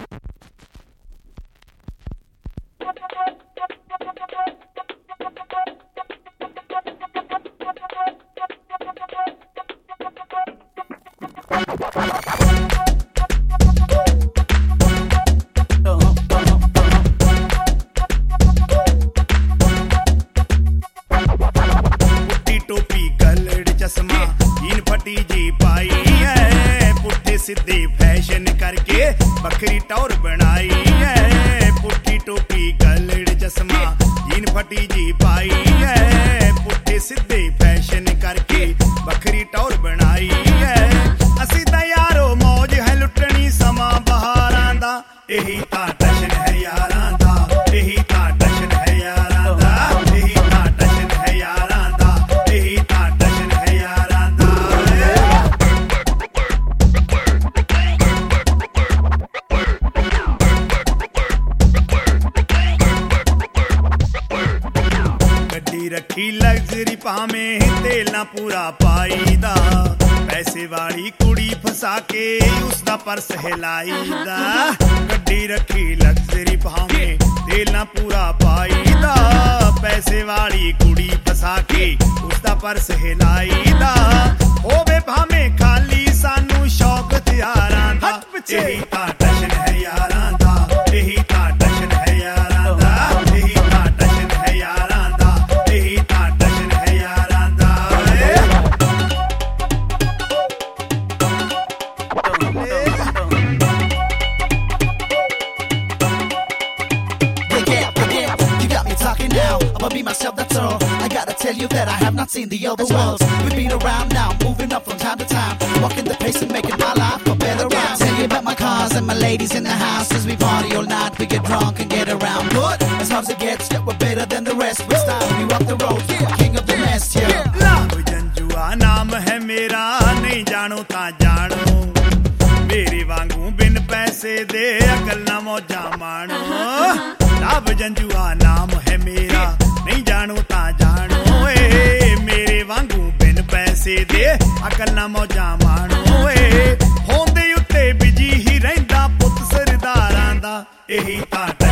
सीधे फैशन करके बकरी टौर बनाई है। पुट्ठी टोपी गलड़ चश्मा जीन फटी जी पाई है। पुट्ठे सीधे फैशन करके बकरी टौर बनाई है। असी तां यारो मौज है लुटनी समा बहारां दा। यही तां टशन है यारां दा। यही तां टशन है यारां दा। यही तां टशन है यारां दा। यही तां टशन है यारां दा। रखी लग्जरी पावें तेल ना पूरा पाईदा। पैसे वाली कुड़ी फसा के उसदा पर्स हिलाईदा। गड्डी रखी लग्जरी पावें तेल ना पूरा पाईदा। पैसे वाली कुड़ी फसा के उसदा पर्स हिलाईदा। होवे भावें खाली सानू शौक त्यारां दा। यही तां टशन है यारां दा। यही तां टशन है यारां दा। यही तां टशन है यारां दा। यही तां टशन है यारां दा। You got me talking now. I'ma be myself, that's all. I gotta tell you that I have not seen the other worlds. We've been around now, moving up from time to time, walking the pace and making my life a better round. Tell you about my cars and my ladies in the house. As we party all night, we get drunk and get around. But as hard as it gets, yeah, we're better than the rest. With style, we walk the road, yeah, king of the mess, yeah. लाभ जंजुआ नाम है मेरा, नहीं जानो ता जानो। मेरे वांगू बिन पैसे दे अकल ना मौजा मानो। लाभ जंजुआ नाम है मेरा, नहीं जानो ता जानो। मेरे वांगू बिन पैसे दे अकल ना मौजा मानो। होंदे उत्ते बिजी ही रहिंदा पुत सरदारां दा। यही तां